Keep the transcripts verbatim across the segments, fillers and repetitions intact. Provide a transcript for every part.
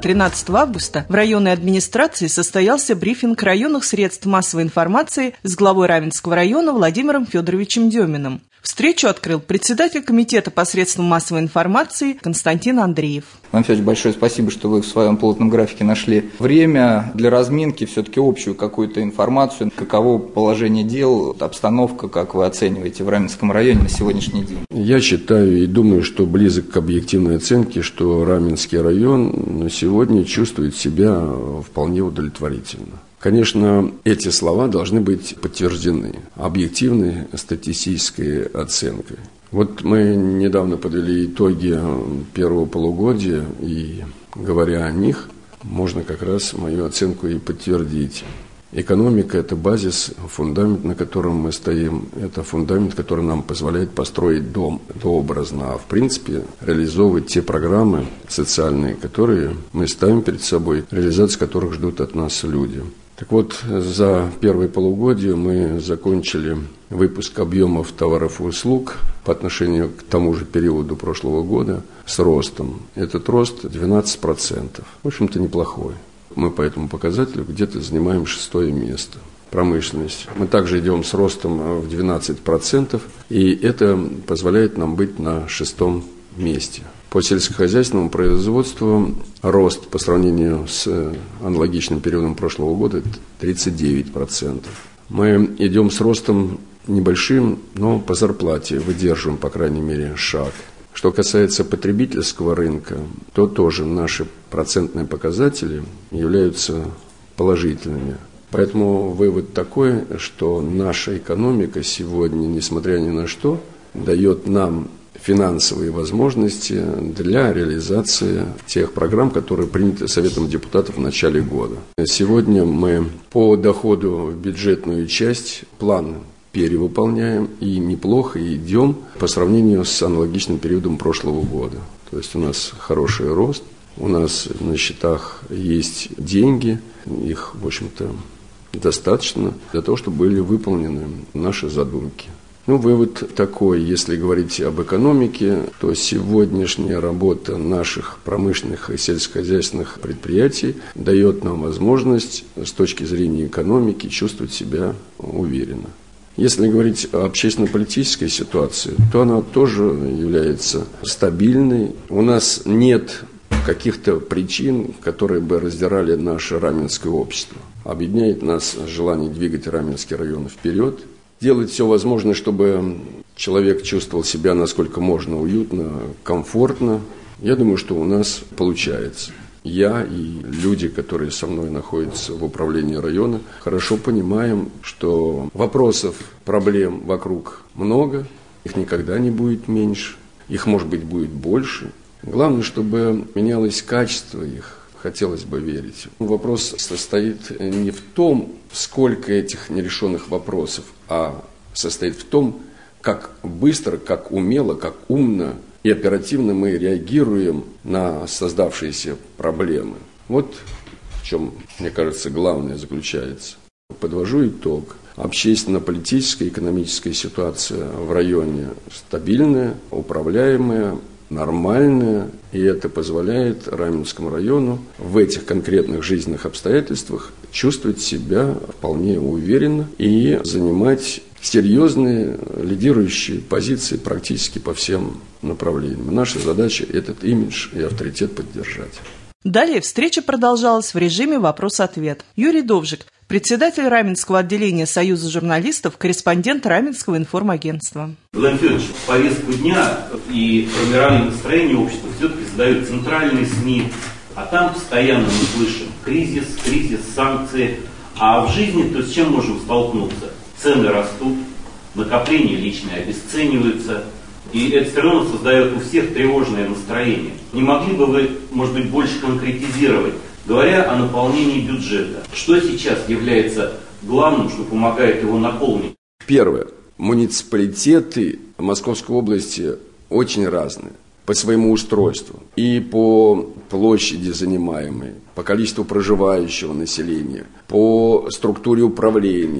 тринадцатого августа в районной администрации состоялся брифинг районных средств массовой информации с главой Раменского района Владимиром Федоровичем Деминым. Встречу открыл председатель комитета по средствам массовой информации Константин Андреев. Иван Федорович, большое спасибо, что вы в своем плотном графике нашли время для разминки, все-таки общую какую-то информацию, каково положение дел, обстановка, как вы оцениваете в Раменском районе на сегодняшний день. Я считаю и думаю, что близок к объективной оценке, что Раменский район на сегодня чувствует себя вполне удовлетворительно. Конечно, эти слова должны быть подтверждены объективной статистической оценкой. Вот мы недавно подвели итоги первого полугодия, и, говоря о них, можно как раз мою оценку и подтвердить. Экономика – это базис, фундамент, на котором мы стоим. Это фундамент, который нам позволяет построить дом. Это образно, а в принципе реализовывать те программы социальные, которые мы ставим перед собой, реализацию которых ждут от нас люди. Так вот, за первое полугодие мы закончили выпуск объемов товаров и услуг по отношению к тому же периоду прошлого года с ростом. Этот рост двенадцать процентов. В общем-то, неплохой. Мы по этому показателю где-то занимаем шестое место. Промышленность. Мы также идем с ростом в двенадцать процентов, и это позволяет нам быть на шестом месте. По сельскохозяйственному производству рост по сравнению с аналогичным периодом прошлого года тридцать девять процентов. Мы идем с ростом небольшим, но по зарплате выдерживаем, по крайней мере, шаг. Что касается потребительского рынка, то тоже наши процентные показатели являются положительными. Поэтому вывод такой, что наша экономика сегодня, несмотря ни на что, дает нам финансовые возможности для реализации тех программ, которые приняты Советом депутатов в начале года. Сегодня мы по доходу в бюджетную часть план перевыполняем и неплохо идем по сравнению с аналогичным периодом прошлого года. То есть у нас хороший рост, у нас на счетах есть деньги, их, в общем-то, достаточно для того, чтобы были выполнены наши задумки. Ну, вывод такой, если говорить об экономике, то сегодняшняя работа наших промышленных и сельскохозяйственных предприятий дает нам возможность с точки зрения экономики чувствовать себя уверенно. Если говорить о общественно-политической ситуации, то она тоже является стабильной. У нас нет каких-то причин, которые бы раздирали наше раменское общество. Объединяет нас желание двигать Раменский район вперед, делать все возможное, чтобы человек чувствовал себя насколько можно уютно, комфортно. Я думаю, что у нас получается. Я и люди, которые со мной находятся в управлении района, хорошо понимаем, что вопросов, проблем вокруг много, их никогда не будет меньше, их, может быть, будет больше. Главное, чтобы менялось качество их. Хотелось бы верить. Вопрос состоит не в том, сколько этих нерешенных вопросов, а состоит в том, как быстро, как умело, как умно и оперативно мы реагируем на создавшиеся проблемы. Вот в чем, мне кажется, главное заключается. Подвожу итог. Общественно-политическая и экономическая ситуация в районе стабильная, управляемая, нормальная, и это позволяет Раменскому району в этих конкретных жизненных обстоятельствах чувствовать себя вполне уверенно и занимать серьезные лидирующие позиции практически по всем направлениям. Наша задача этот имидж и авторитет поддержать. Далее встреча продолжалась в режиме вопрос-ответ. Юрий Довжик, председатель Раменского отделения Союза журналистов, корреспондент Раменского информагентства. Владимир Федорович, повестку дня и формирование настроения общества все-таки задают центральные СМИ, а там постоянно мы слышим кризис, кризис, санкции. А в жизни то с чем можем столкнуться? Цены растут, накопления личные обесцениваются, и это все равно создает у всех тревожное настроение. Не могли бы вы, может быть, больше конкретизировать, говоря о наполнении бюджета? Что сейчас является главным, что помогает его наполнить? Первое. Муниципалитеты Московской области очень разные по своему устройству. И по площади занимаемой, по количеству проживающего населения, по структуре управления, по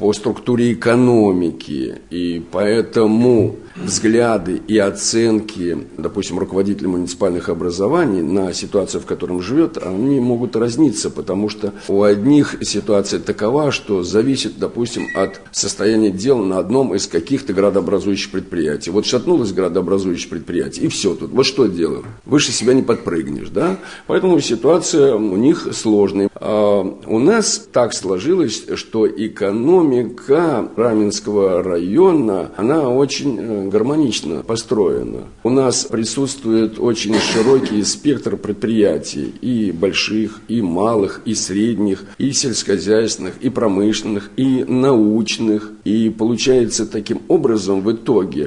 по структуре экономики, и поэтому взгляды и оценки, допустим, руководителей муниципальных образований на ситуацию, в которой живет, они могут разниться, потому что у одних ситуация такова, что зависит, допустим, от состояния дел на одном из каких-то градообразующих предприятий. Вот шатнулось градообразующее предприятие, и все тут. Вот что делаем? Выше себя не подпрыгнешь, да? Поэтому ситуация у них сложная. А у нас так сложилось, что экономика Раменского района, она очень гармонично построена. У нас присутствует очень широкий спектр предприятий, и больших, и малых, и средних, и сельскохозяйственных, и промышленных, и научных. И получается таким образом в итоге,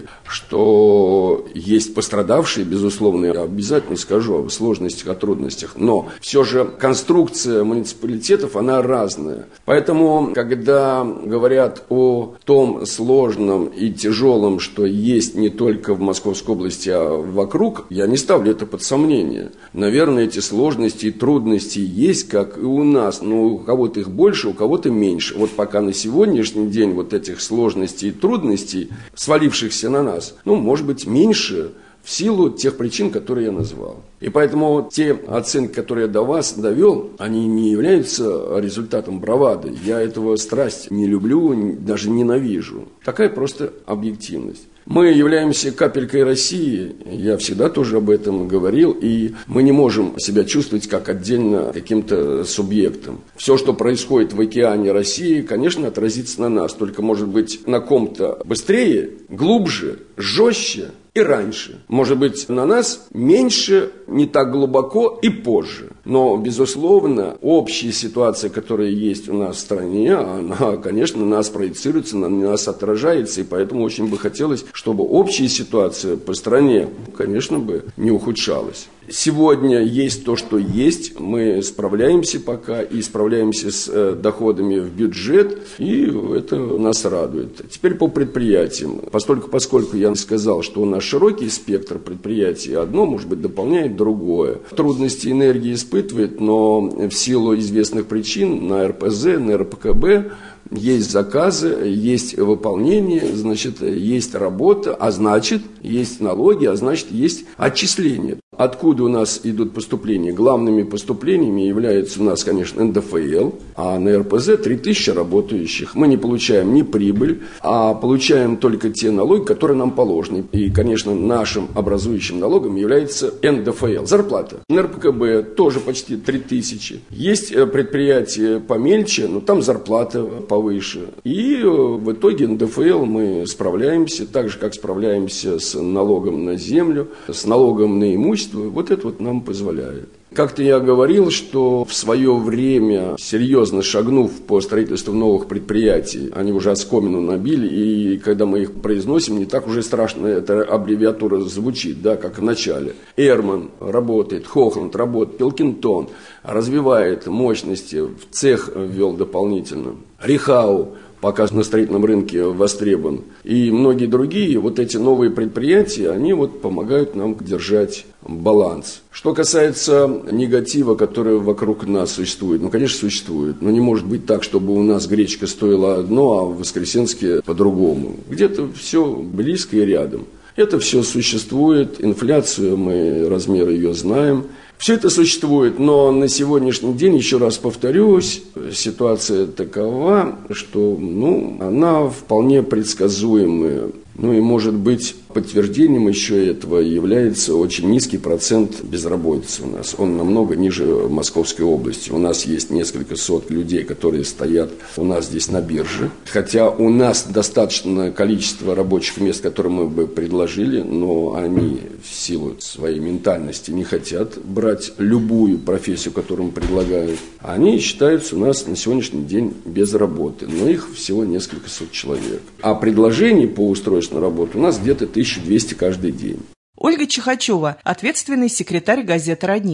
что есть пострадавшие, безусловно, я обязательно скажу о сложностях, о трудностях, но все же конструкция муниципалитетов, она разная. Поэтому, когда говорят о том сложном и тяжелом, что есть не только в Московской области, а вокруг, я не ставлю это под сомнение. Наверное, эти сложности и трудности есть, как и у нас, но у кого-то их больше, у кого-то меньше. Вот пока на сегодняшний день вот этих сложностей и трудностей, свалившихся на нас, ну, может быть, меньше, в силу тех причин, которые я назвал. И поэтому те оценки, которые я до вас довел, они не являются результатом бравады. Я этого страсть не люблю, даже ненавижу. Такая просто объективность. Мы являемся капелькой России, я всегда тоже об этом говорил, и мы не можем себя чувствовать как отдельно каким-то субъектом. Все, что происходит в океане России, конечно, отразится на нас, только, может быть, на ком-то быстрее, глубже, жестче и раньше. Может быть, на нас меньше, не так глубоко и позже. Но, безусловно, общая ситуация, которая есть у нас в стране, она, конечно, на нас проецируется, на нас отражается, и поэтому очень бы хотелось, чтобы общая ситуация по стране, конечно, бы не ухудшалась. Сегодня есть то, что есть, мы справляемся пока и справляемся с э, доходами в бюджет, и это нас радует. Теперь по предприятиям. Поскольку, поскольку я сказал, что у нас широкий спектр предприятий, одно, может быть, дополняет другое. Трудности энергии испытывает, но в силу известных причин на эр пэ зэ, на эр пэ ка бэ есть заказы, есть выполнение, значит, есть работа, а значит, есть налоги, а значит, есть отчисления. Откуда у нас идут поступления? Главными поступлениями являются у нас, конечно, эн дэ эф эл, а на эр пэ зэ три тысячи работающих. Мы не получаем ни прибыль, а получаем только те налоги, которые нам положены. И, конечно, нашим образующим налогом является эн дэ эф эл. Зарплата. На эр пэ ка бэ тоже почти три тысячи. Есть предприятия помельче, но там зарплата повыше. И в итоге эн дэ эф эл мы справляемся, так же, как справляемся с налогом на землю, с налогом на имущество. Вот это вот нам позволяет. Как-то я говорил, что в свое время, серьезно шагнув по строительству новых предприятий, они уже оскомину набили, и когда мы их произносим, не так уже страшно эта аббревиатура звучит, да, как в начале. Эрман работает, Хохланд работает, Пилкингтон развивает мощности, в цех ввел дополнительно. Рихау пока на строительном рынке востребован. И многие другие, вот эти новые предприятия, они вот помогают нам держать баланс. Что касается негатива, который вокруг нас существует, ну, конечно, существует, но не может быть так, чтобы у нас гречка стоила одно, а в Воскресенске по-другому. Где-то все близко и рядом. Это все существует, инфляцию, мы размеры ее знаем. Все это существует, но на сегодняшний день, еще раз повторюсь, ситуация такова, что ну, она вполне предсказуемая. Ну и, может быть, подтверждением еще этого является очень низкий процент безработицы у нас. Он намного ниже Московской области. У нас есть несколько сот людей, которые стоят у нас здесь на бирже. Хотя у нас достаточное количество рабочих мест, которые мы бы предложили, но они в силу своей ментальности не хотят брать любую профессию, которую мы предлагаем. Они считаются у нас на сегодняшний день без работы. Но их всего несколько сот человек. А предложений по устройству на работу у нас где-то тысяча двести каждый день. Ольга Чихачева, ответственный секретарь газеты «Родник».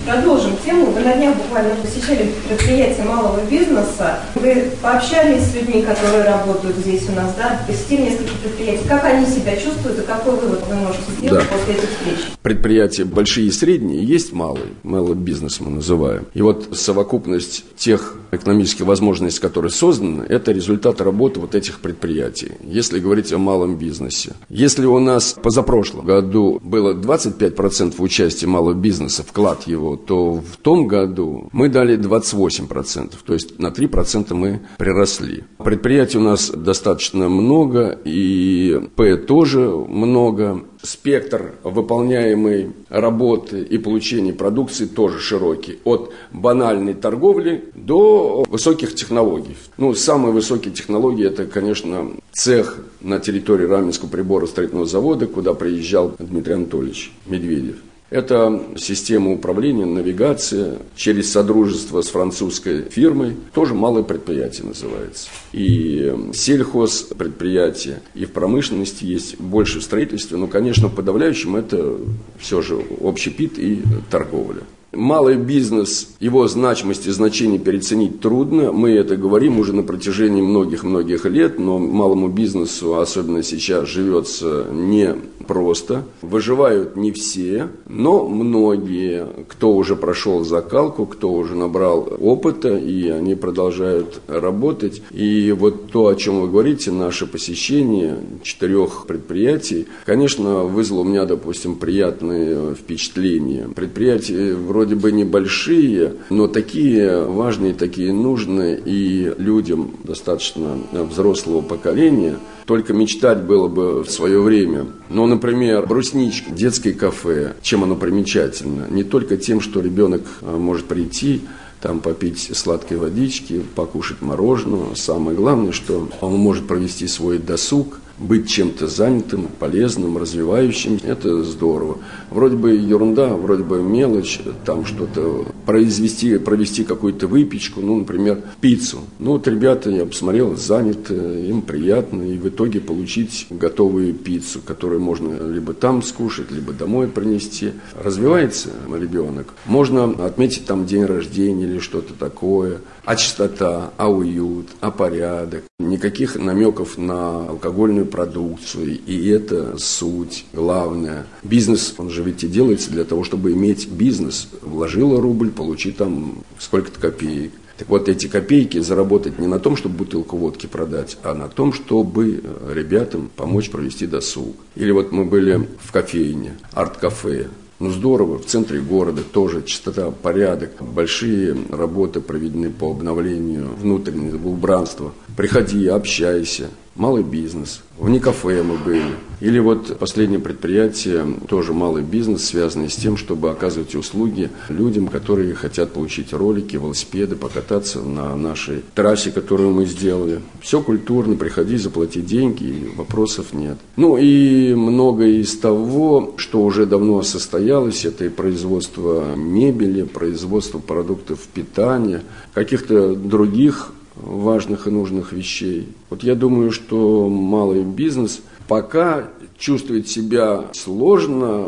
Продолжим тему. Вы на днях буквально посещали предприятия малого бизнеса. Вы пообщались с людьми, которые работают здесь у нас, да? Посетили несколько предприятий. Как они себя чувствуют и какой вывод вы можете сделать да. после этих встреч? Предприятия большие и средние, есть малые. Малый бизнес мы называем. И вот совокупность тех экономических возможностей, которые созданы, это результат работы вот этих предприятий. Если говорить о малом бизнесе. Если у нас позапрошлом году было двадцать пять процентов участия малого бизнеса, вклад его, то в том году мы дали двадцать восемь процентов, то есть на три процента мы приросли. Предприятий у нас достаточно много, и П тоже много. Спектр выполняемой работы и получения продукции тоже широкий. От банальной торговли до высоких технологий. Ну, самые высокие технологии – это, конечно, цех на территории Раменского приборостроительного завода, куда приезжал Дмитрий Анатольевич Медведев. Это система управления, навигация через содружество с французской фирмой, тоже малое предприятие называется. И сельхозпредприятия, и в промышленности есть, больше в строительстве, но, конечно, в подавляющем это все же общепит и торговля. Малый бизнес, его значимость и значение переоценить трудно. Мы это говорим уже на протяжении многих-многих лет, но малому бизнесу, особенно сейчас, живется непросто. Выживают не все, но многие, кто уже прошел закалку, кто уже набрал опыта, и они продолжают работать. И вот то, о чем вы говорите, наше посещение четырех предприятий, конечно, вызвало у меня, допустим, приятные впечатления. Предприятия вроде Вроде бы небольшие, но такие важные, такие нужные, и людям достаточно взрослого поколения только мечтать было бы в свое время. Ну, например, брусничка, детское кафе, чем оно примечательно? Не только тем, что ребенок может прийти, там попить сладкой водички, покушать мороженого. Самое главное, что он может провести свой досуг, быть чем-то занятым, полезным, развивающим. Это здорово. Вроде бы ерунда, вроде бы мелочь, там что-то произвести, провести какую-то выпечку, ну, например, пиццу. Ну, вот ребята, я посмотрел, заняты, им приятно, и в итоге получить готовую пиццу, которую можно либо там скушать, либо домой принести. Развивается ребенок. Можно отметить там день рождения или что-то такое. А чистота, а уют, а порядок. Никаких намеков на алкогольную продукцию, и это суть главная. Бизнес, он же ведь и делается для того, чтобы иметь бизнес. Вложила рубль, получи там сколько-то копеек. Так вот, эти копейки заработать не на том, чтобы бутылку водки продать, а на том, чтобы ребятам помочь провести досуг. Или вот мы были в кофейне, арт-кафе. Ну, здорово, в центре города тоже чистота, порядок, большие работы проведены по обновлению внутреннего убранства. Приходи, общайся. Малый бизнес. В Никафе мы были. Или вот последнее предприятие, тоже малый бизнес, связанный с тем, чтобы оказывать услуги людям, которые хотят получить ролики, велосипеды, покататься на нашей трассе, которую мы сделали. Все культурно, приходи, заплати деньги, и вопросов нет. Ну и многое из того, что уже давно состоялось, это и производство мебели, производство продуктов питания, каких-то других важных и нужных вещей. Вот я думаю, что малый бизнес пока чувствует себя сложно,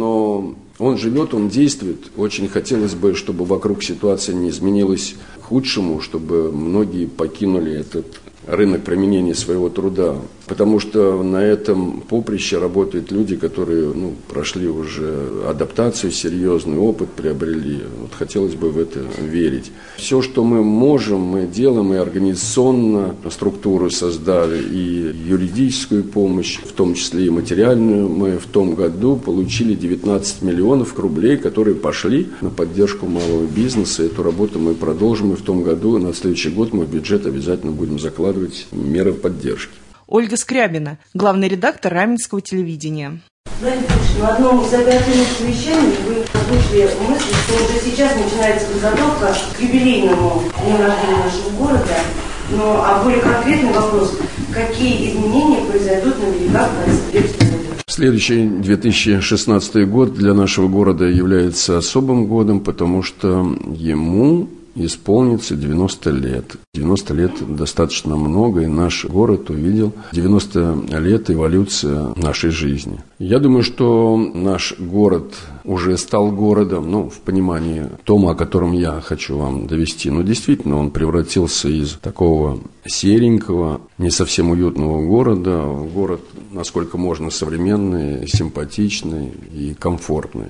но он живет, он действует. Очень хотелось бы, чтобы вокруг ситуация не изменилась к худшему, чтобы многие покинули этот рынок применения своего труда. Потому что на этом поприще работают люди, которые ну, прошли уже адаптацию, серьезный опыт приобрели. Вот хотелось бы в это верить. Все, что мы можем, мы делаем, и организационно структуру создали, и юридическую помощь, в том числе и материальную. Мы в том году получили девятнадцать миллионов рублей, которые пошли на поддержку малого бизнеса. Эту работу мы продолжим, и в том году, на следующий год мы в бюджет обязательно будем закладывать меры поддержки. Ольга Скрябина, главный редактор Раменского телевидения. Владимир Ильич, на одном из оперативных совещаний вы озвучили мысль, что уже сейчас начинается подготовка к юбилейному дню рождения нашего города. Но, а более конкретный вопрос, какие изменения произойдут на берегах Борисоглебского озера? Следующий две тысячи шестнадцатый год для нашего города является особым годом, потому что ему исполнится девяносто лет. девяносто лет достаточно много, и наш город увидел девяносто лет эволюции нашей жизни. Я думаю, что наш город уже стал городом, ну, в понимании том, о котором я хочу вам довести. Но действительно, он превратился из такого серенького, не совсем уютного города в город, насколько можно, современный, симпатичный и комфортный.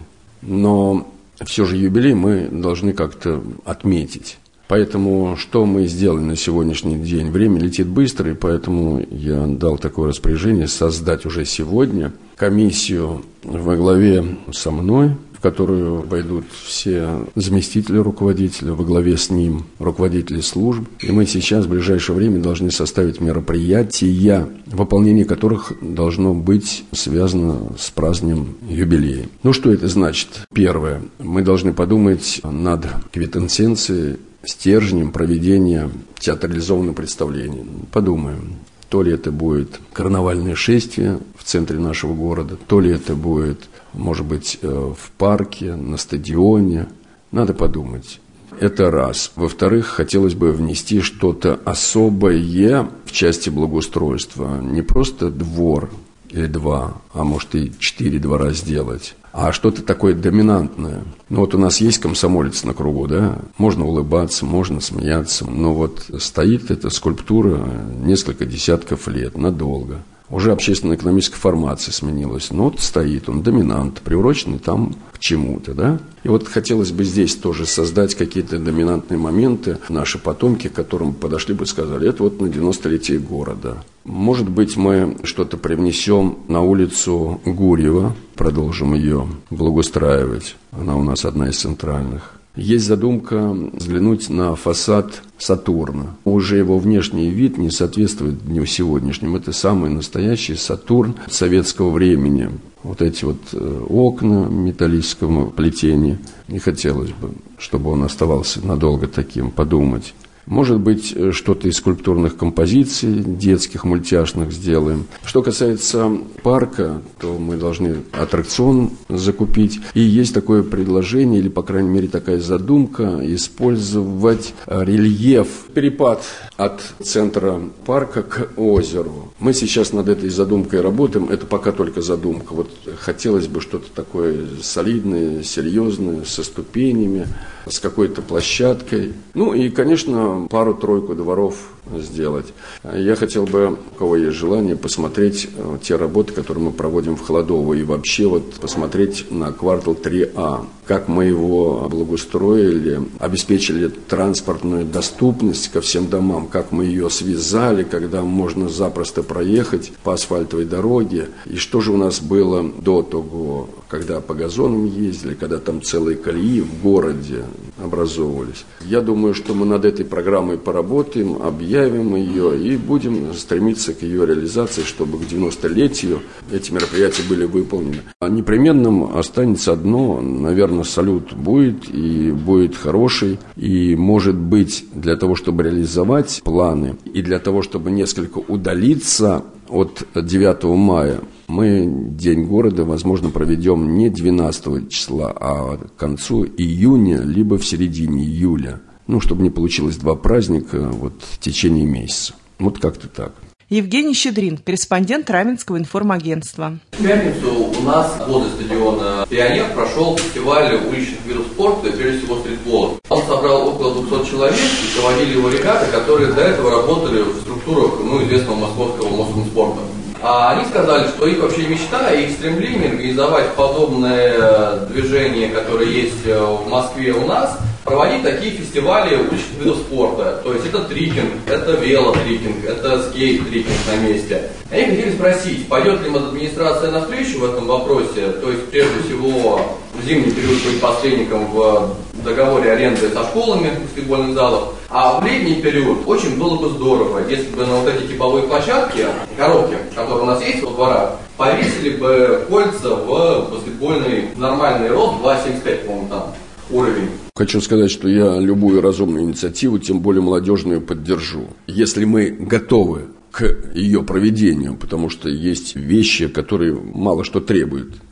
Но все же юбилей мы должны как-то отметить. Поэтому что мы сделали на сегодняшний день? Время летит быстро, и поэтому я дал такое распоряжение создать уже сегодня комиссию во главе со мной, в которую войдут все заместители руководителя, во главе с ним руководители служб. И мы сейчас в ближайшее время должны составить мероприятия, выполнение которых должно быть связано с празднованием юбилея. Ну, что это значит? Первое. Мы должны подумать над квинтэссенцией, стержнем проведения театрализованного представления. Подумаем, то ли это будет карнавальное шествие в центре нашего города, то ли это будет, может быть, в парке, на стадионе. Надо подумать. Это раз. Во-вторых, хотелось бы внести что-то особое в части благоустройства. Не просто двор или два, а может и четыре двора сделать, а что-то такое доминантное. Ну вот у нас есть комсомолец на кругу, да, можно улыбаться, можно смеяться, но вот стоит эта скульптура несколько десятков лет, надолго. Уже общественно-экономическая формация сменилась, но вот стоит он, доминант, приуроченный там к чему-то, да. И вот хотелось бы здесь тоже создать какие-то доминантные моменты, наши потомки, к которым подошли бы и сказали, это вот на девяностолетие города. Может быть, мы что-то привнесем на улицу Гурьева, продолжим ее благоустраивать, она у нас одна из центральных. Есть задумка взглянуть на фасад Сатурна. Уже его внешний вид не соответствует дню сегодняшнему. Это самый настоящий Сатурн советского времени. Вот эти вот окна металлического плетения. Не хотелось бы, чтобы он оставался надолго таким, подумать. Может быть, что-то из скульптурных композиций детских, мультяшных сделаем. Что касается парка, то мы должны аттракцион закупить. И есть такое предложение, или, по крайней мере, такая задумка, использовать рельеф, перепад от центра парка к озеру. Мы сейчас над этой задумкой работаем. Это пока только задумка. Вот хотелось бы что-то такое солидное, серьезное, со ступенями, с какой-то площадкой. Ну и, конечно, пару-тройку дворов сделать. Я хотел бы, у кого есть желание, посмотреть те работы, которые мы проводим в Холодово, и вообще вот посмотреть на квартал три А, как мы его благоустроили, обеспечили транспортную доступность ко всем домам, как мы ее связали, когда можно запросто проехать по асфальтовой дороге, и что же у нас было до того, когда по газонам ездили, когда там целые колеи в городе образовывались. Я думаю, что мы над этой программой поработаем, объявим ее и будем стремиться к ее реализации, чтобы к девяностолетию эти мероприятия были выполнены. А непременным останется одно, наверное, салют будет, и будет хороший, и, может быть, для того, чтобы реализовать планы, и для того, чтобы несколько удалиться от девятого мая, мы День города, возможно, проведем не двенадцатого числа, а к концу июня, либо в середине июля. Ну, чтобы не получилось два праздника вот, в течение месяца. Вот как-то так. Евгений Щедрин, корреспондент Раменского информагентства. В пятницу у нас возле стадиона «Пионер» прошел фестиваль уличных видов спорта, прежде всего стритбола. Он собрал около двухсот человек, и проводили его ребята, которые до этого работали в структурах ну, известного московского Мосспорта. А они сказали, что их вообще мечта и их стремление организовать подобное движение, которое есть в Москве у нас, проводить такие фестивали уличных видов спорта. То есть это трикинг, это велотрикинг, это скейт-трикинг на месте. Они хотели спросить, пойдет ли администрация навстречу в этом вопросе, то есть прежде всего в зимний период быть посредником в договоре аренды со школами баскетбольных залов, а в летний период очень было бы здорово, если бы на вот эти типовые площадки, коробки, которые у нас есть во дворах, повесили бы кольца в баскетбольный нормальный рост два семьдесят пять, по-моему, там уровень. Хочу сказать, что я любую разумную инициативу, тем более молодежную, поддержу. Если мы готовы к ее проведению, потому что есть вещи, которые мало что требуют.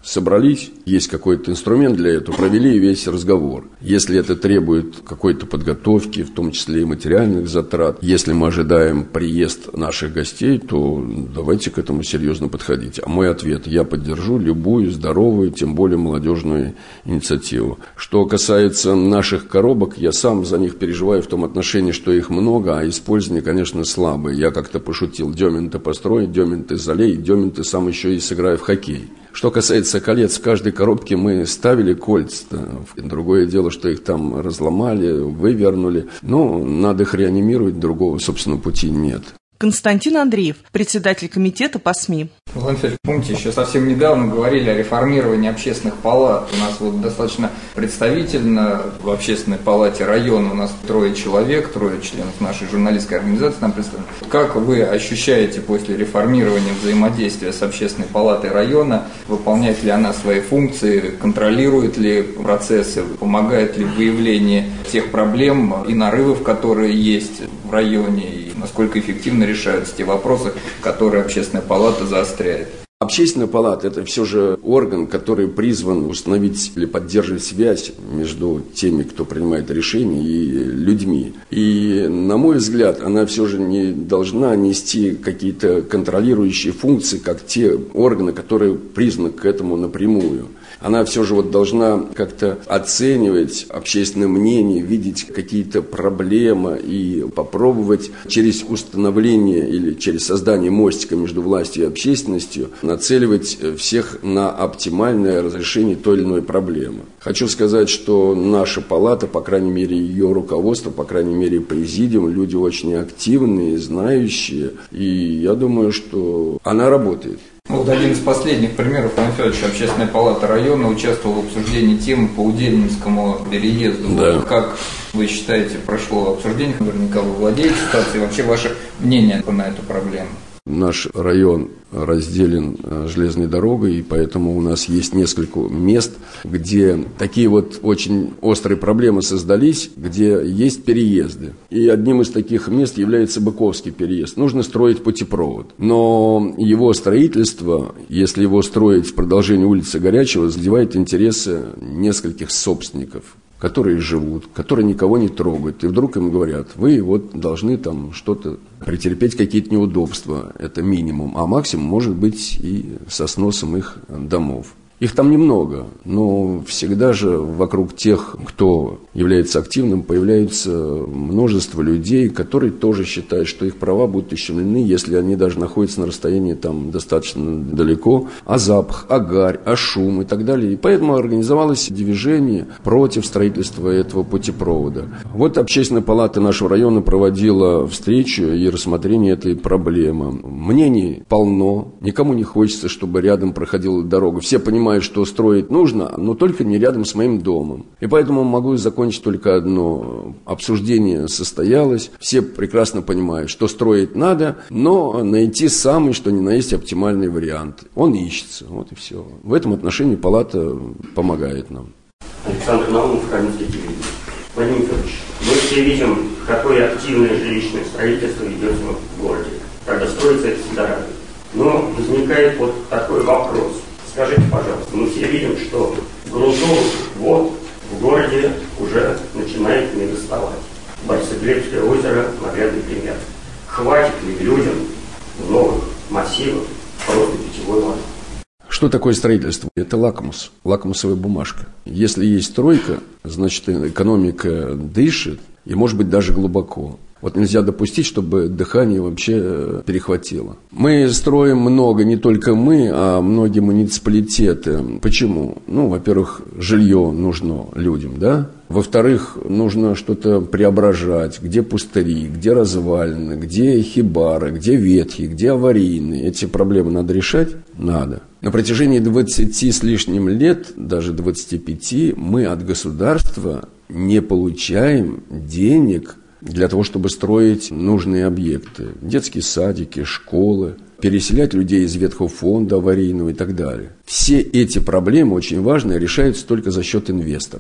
Собрались, есть какой-то инструмент для этого, провели весь разговор. Если это требует какой-то подготовки, в том числе и материальных затрат, если мы ожидаем приезд наших гостей, то давайте к этому серьезно подходить. А мой ответ – я поддержу любую здоровую, тем более молодежную инициативу. Что касается наших коробок, я сам за них переживаю в том отношении, что их много, а использование, конечно, слабое. Я как-то пошутил: Демин-то построит, Демин-то залей, Демин-то сам еще и сыграю в хоккей. Что касается колец, в каждой коробке мы ставили кольца. Другое дело, что их там разломали, вывернули. Но надо их реанимировать, другого, собственно, пути нет. Константин Андреев, председатель комитета по СМИ. Владимир Федорович, помните, еще совсем недавно говорили о реформировании общественных палат. У нас вот достаточно представительно в общественной палате района у нас трое человек, трое членов нашей журналистской организации нам представлены. Как вы ощущаете после реформирования взаимодействия с общественной палатой района? Выполняет ли она свои функции, контролирует ли процессы, помогает ли в выявлении тех проблем и нарывов, которые есть в районе, и насколько эффективно решаются те вопросы, которые общественная палата заостряет? Общественная палата – это все же орган, который призван установить или поддерживать связь между теми, кто принимает решения, и людьми. И, на мой взгляд, она все же не должна нести какие-то контролирующие функции, как те органы, которые призваны к этому напрямую. Она все же вот должна как-то оценивать общественное мнение, видеть какие-то проблемы и попробовать через установление или через создание мостика между властью и общественностью нацеливать всех на оптимальное разрешение той или иной проблемы. Хочу сказать, что наша палата, по крайней мере ее руководство, по крайней мере президиум, люди очень активные, знающие, и я думаю, что она работает. Вот один из последних примеров, Владимир Федорович, общественная палата района участвовала в обсуждении темы по Удельнинскому переезду. Да. Вот как вы считаете, прошло обсуждение? Наверняка вы владеете ситуацией. Вообще ваше мнение на эту проблему? Наш район разделен железной дорогой, и поэтому у нас есть несколько мест, где такие вот очень острые проблемы создались, где есть переезды. И одним из таких мест является Быковский переезд. Нужно строить путепровод. Но его строительство, если его строить в продолжении улицы Горячего, задевает интересы нескольких собственников, которые живут, которые никого не трогают. И вдруг им говорят: вы вот должны там что-то претерпеть, какие-то неудобства. Это минимум. А максимум может быть и со сносом их домов. Их там немного, но всегда же вокруг тех, кто является активным, появляется множество людей, которые тоже считают, что их права будут ущемлены, если они даже находятся на расстоянии там достаточно далеко. А запах, а гарь, а шум и так далее. И поэтому организовалось движение против строительства этого путепровода. Вот Общественная палата нашего района проводила встречу и рассмотрение этой проблемы. Мнений полно, никому не хочется, чтобы рядом проходила дорога. Все понимают, что строить нужно, но только не рядом с моим домом. И поэтому могу закончить только одно. Обсуждение состоялось, все прекрасно понимают, что строить надо, но найти самый, что ни на есть, оптимальный вариант. Он ищется, вот и все. В этом отношении палата помогает нам. Александр Наумов, Каменский телевизор. Владимир Федорович, мы все видим, какое активное жилищное строительство идет в городе, когда строятся эти дороги. Но возникает вот такой вопрос. Скажите, пожалуйста, мы все видим, что грунтовых вод в городе уже начинает недоставать. Борисоглебское озеро – наглядный пример. Хватит ли людям в новых массивах просто питьевой воды? Что такое строительство? Это лакмус, лакмусовая бумажка. Если есть стройка, значит экономика дышит, и может быть даже глубоко. Вот нельзя допустить, чтобы дыхание вообще перехватило. Мы строим много, не только мы, а многие муниципалитеты. Почему? Ну, во-первых, жилье нужно людям, да? Во-вторых, нужно что-то преображать. Где пустыри, где развалины, где хибары, где ветхие, где аварийные. Эти проблемы надо решать? Надо. На протяжении двадцати с лишним лет, даже двадцати пяти, мы от государства не получаем денег для того, чтобы строить нужные объекты. Детские садики, школы, переселять людей из ветхого фонда аварийного и так далее. Все эти проблемы, очень важные, решаются только за счет инвесторов.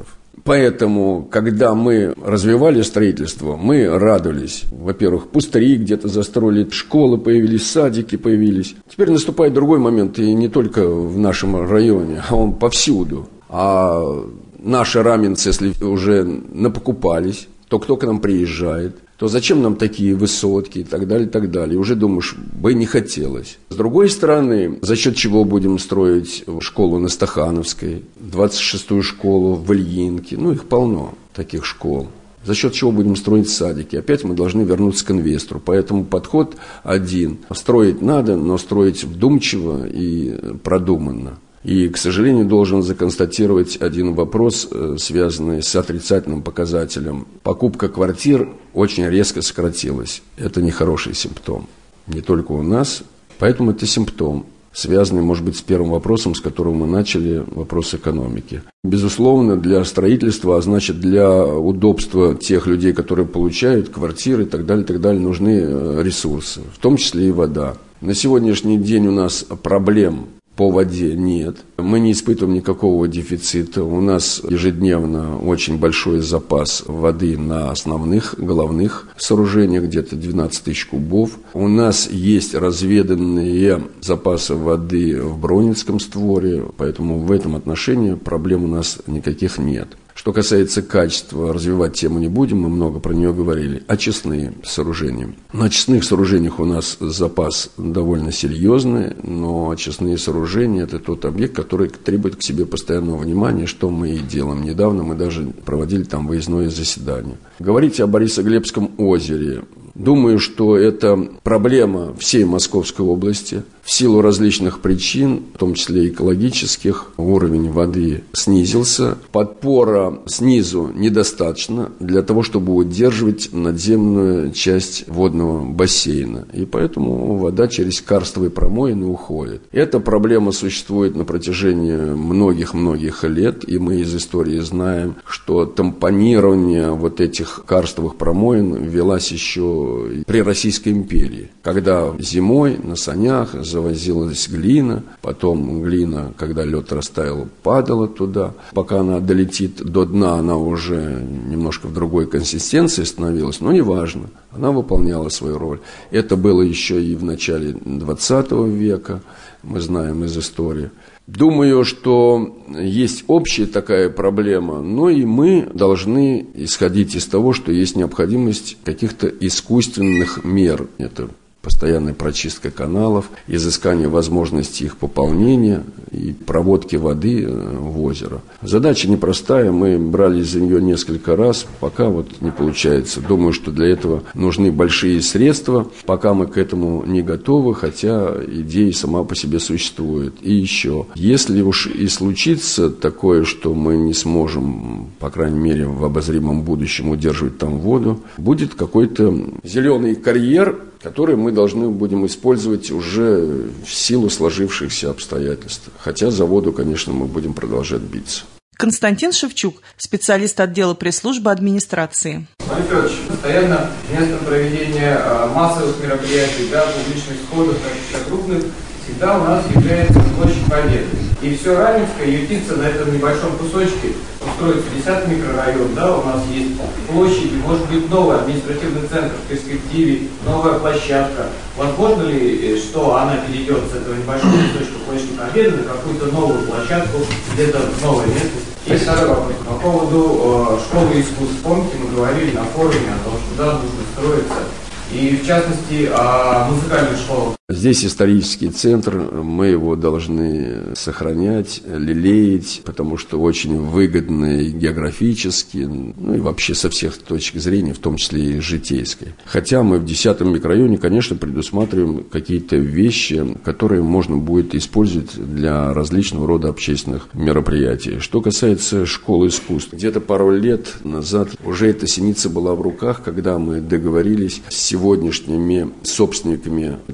Поэтому, когда мы развивали строительство, мы радовались. Во-первых, пустыри где-то застроили, школы появились, садики появились. Теперь наступает другой момент, и не только в нашем районе, а он повсюду. А наши раменцы, если уже напокупались, то кто к нам приезжает, то зачем нам такие высотки и так далее, и так далее. И уже думаешь, бы не хотелось. С другой стороны, за счет чего будем строить школу на Стахановской, двадцать шестую школу в Ильинке, ну их полно, таких школ. За счет чего будем строить садики. Опять мы должны вернуться к инвестору. Поэтому подход один. Строить надо, но строить вдумчиво и продуманно. И, к сожалению, должен законстатировать один вопрос, связанный с отрицательным показателем. Покупка квартир очень резко сократилась. Это нехороший симптом. Не только у нас. Поэтому это симптом, связанный, может быть, с первым вопросом, с которого мы начали, вопрос экономики. Безусловно, для строительства, а значит, для удобства тех людей, которые получают квартиры и так далее, и так далее, нужны ресурсы, в том числе и вода. На сегодняшний день у нас проблем по воде нет. Мы не испытываем никакого дефицита. У нас ежедневно очень большой запас воды на основных головных сооружениях, где-то двенадцать тысяч кубов. У нас есть разведанные запасы воды в Бронницком створе, поэтому в этом отношении проблем у нас никаких нет. Что касается качества, развивать тему не будем, мы много про нее говорили. Очистные сооружения. На очистных сооружениях у нас запас довольно серьезный, но очистные сооружения – это тот объект, который требует к себе постоянного внимания, что мы и делаем. Недавно мы даже проводили там выездное заседание. Говорить о Борисоглебском озере. Думаю, что это проблема всей Московской области. В силу различных причин, в том числе экологических, уровень воды снизился. Подпора снизу недостаточно для того, чтобы удерживать надземную часть водного бассейна. И поэтому вода через карстовые промоины уходит. Эта проблема существует на протяжении многих-многих лет. И мы из истории знаем, что тампонирование вот этих карстовых промоин велось еще при Российской империи. Когда зимой на санях завозилась глина, потом глина, когда лед растаял, падала туда. Пока она долетит до дна, она уже немножко в другой консистенции становилась, но неважно, она выполняла свою роль. Это было еще и в начале двадцатого века, мы знаем из истории. Думаю, что есть общая такая проблема, но и мы должны исходить из того, что есть необходимость каких-то искусственных мер. Это постоянная прочистка каналов, изыскание возможности их пополнения и проводки воды в озеро. Задача непростая, мы брали за нее несколько раз, пока вот не получается. Думаю, что для этого нужны большие средства, пока мы к этому не готовы, хотя идея сама по себе существует. И еще, если уж и случится такое, что мы не сможем, по крайней мере, в обозримом будущем удерживать там воду, будет какой-то зеленый карьер, который мы должны будем использовать уже в силу сложившихся обстоятельств. Хотя за воду, конечно, мы будем продолжать биться. Константин Шевчук, специалист отдела пресс-службы администрации. Владимир Федорович, постоянно местом проведения массовых мероприятий, да, публичных сходов, каких-то крупных, всегда у нас является площадь Победы. И все Раменское ютится на этом небольшом кусочке. Строится десятый микрорайон, да, у нас есть площади, может быть новый административный центр в перспективе, новая площадка. Возможно ли, что она перейдет с этого небольшого кусочка площади Победы на какую-то новую площадку, где-то в новой местности? И второй вопрос. По поводу э, школы искусств. Помните, мы говорили на форуме о том, что да, нужно строиться. И в частности о музыкальных школах. Здесь исторический центр, мы его должны сохранять, лелеять, потому что очень выгодный географически, ну и вообще со всех точек зрения, в том числе и житейской. Хотя мы в десятом микрорайоне, конечно, предусматриваем какие-то вещи, которые можно будет использовать для различного рода общественных мероприятий. Что касается школы искусств, где-то пару лет назад уже эта синица была в руках, когда мы договорились с сегодняшними собственниками территории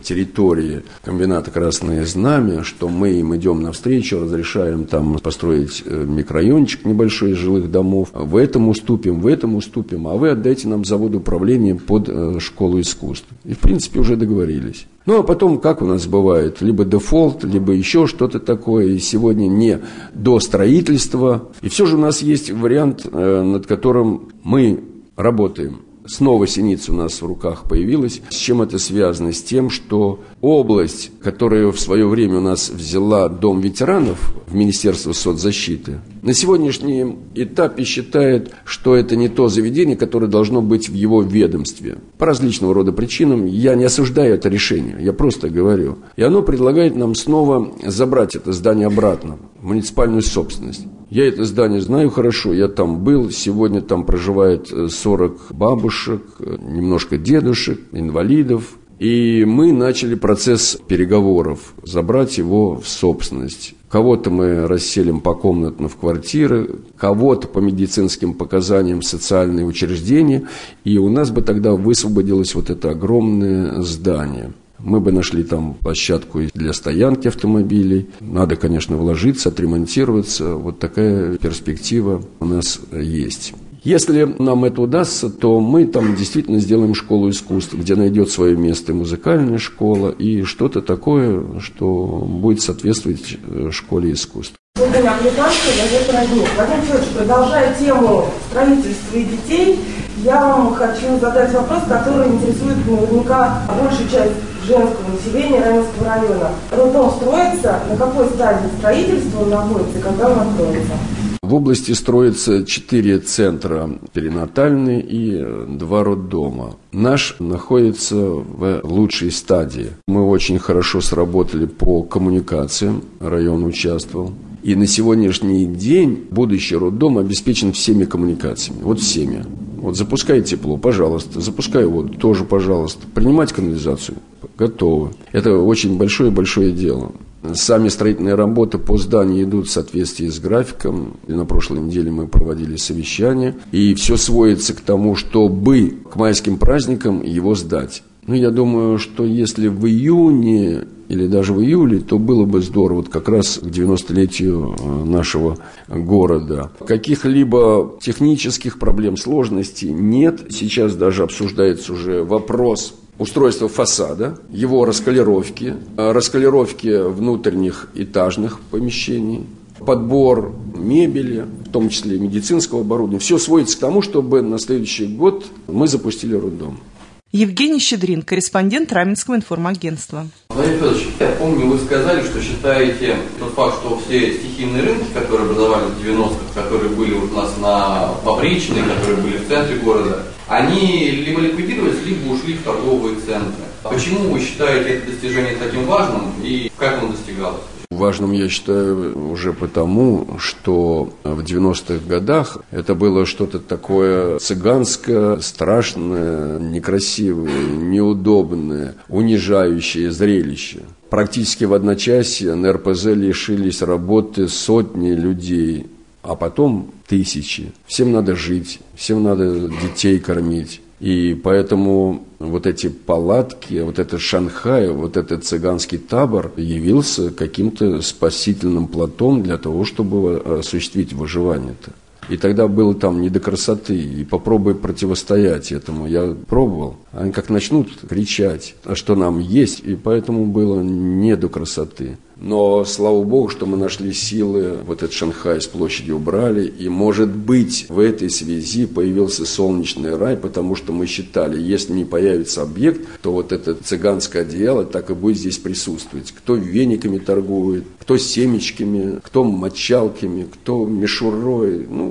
территории комбината «Красное Знамя», что мы им идем навстречу, разрешаем там построить микрорайончик небольшой из жилых домов, в этом уступим, в этом уступим, а вы отдайте нам завод управления под школу искусств. И, в принципе, уже договорились. Ну, а потом, как у нас бывает, либо дефолт, либо еще что-то такое, и сегодня не до строительства. И все же у нас есть вариант, над которым мы работаем. Снова синица у нас в руках появилась. С чем это связано? С тем, что область, которая в свое время у нас взяла Дом ветеранов в Министерство соцзащиты, на сегодняшнем этапе считает, что это не то заведение, которое должно быть в его ведомстве. По различного рода причинам. Я не осуждаю это решение, я просто говорю. И оно предлагает нам снова забрать это здание обратно в муниципальную собственность. Я это здание знаю хорошо, я там был, сегодня там проживает сорок бабушек, немножко дедушек, инвалидов. И мы начали процесс переговоров, забрать его в собственность. Кого-то мы расселим покомнатно в квартиры, кого-то по медицинским показаниям в социальные учреждения. И у нас бы тогда высвободилось вот это огромное здание. Мы бы нашли там площадку для стоянки автомобилей. Надо, конечно, вложиться, отремонтироваться. Вот такая перспектива у нас есть. Если нам это удастся, то мы там действительно сделаем школу искусств, где найдет свое место и музыкальная школа, и что-то такое, что будет соответствовать школе искусств. Владимир Американский, газета «Родник». Владимир Федорович, продолжая тему строительства и детей, я вам хочу задать вопрос, который интересует наверняка большую часть женского населения Раменского района. Роддом строится, на какой стадии строительства он находится и когда он откроется? В области строится четыре центра перинатальные и два роддома. Наш находится в лучшей стадии. Мы очень хорошо сработали по коммуникациям, район участвовал. И на сегодняшний день будущий роддом обеспечен всеми коммуникациями. Вот всеми. Вот запускай тепло, пожалуйста. Запускай воду, тоже пожалуйста. Принимать канализацию, готово. Это очень большое-большое дело. Сами строительные работы по зданию идут в соответствии с графиком. И на прошлой неделе мы проводили совещание. И все сводится к тому, чтобы к майским праздникам его сдать. Ну, я думаю, что если в июне или даже в июле, то было бы здорово, вот как раз к девяностолетию нашего города. Каких-либо технических проблем, сложностей нет. Сейчас даже обсуждается уже вопрос устройства фасада, его раскалировки, раскалировки внутренних этажных помещений, подбор мебели, в том числе медицинского оборудования. Все сводится к тому, чтобы на следующий год мы запустили роддом. Евгений Щедрин, корреспондент Раменского информагентства. Владимир Федорович, я помню, вы сказали, что считаете тот факт, что все стихийные рынки, которые образовались в девяностых, которые были у нас на Фабричной, которые были в центре города, они либо ликвидировались, либо ушли в торговые центры. Почему вы считаете это достижение таким важным и как оно достигалось? Важным, я считаю, уже потому, что в девяностых годах это было что-то такое цыганское, страшное, некрасивое, неудобное, унижающее зрелище. Практически в одночасье на эр пэ зэ лишились работы сотни людей, а потом тысячи. Всем надо жить, всем надо детей кормить. И поэтому вот эти палатки, вот этот Шанхай, вот этот цыганский табор явился каким-то спасительным плотом для того, чтобы осуществить выживание-то. И тогда было там не до красоты, и попробуй противостоять этому. Я пробовал. Они как начнут кричать, а что нам есть, и поэтому было не до красоты. Но, слава богу, что мы нашли силы, вот этот Шанхай с площади убрали, и, может быть, в этой связи появился солнечный рай, потому что мы считали, если не появится объект, то вот это цыганское одеяло так и будет здесь присутствовать. Кто вениками торгует, кто семечками, кто мочалками, кто мишурой, ну...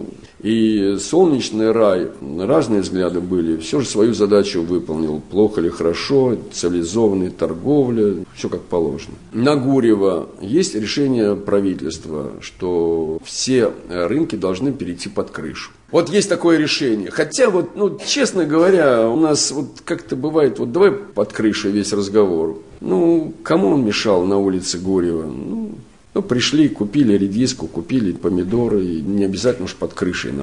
И солнечный рай, разные взгляды были, все же свою задачу выполнил. Плохо или хорошо, цивилизованная торговля, все как положено. На Гурьево есть решение правительства, что все рынки должны перейти под крышу. Вот есть такое решение. Хотя, вот, ну, честно говоря, у нас вот как-то бывает, вот давай под крышей весь разговор. Ну, кому он мешал на улице Гурьева? Ну, Ну, пришли, купили редиску, купили помидоры, и не обязательно уж под крышей.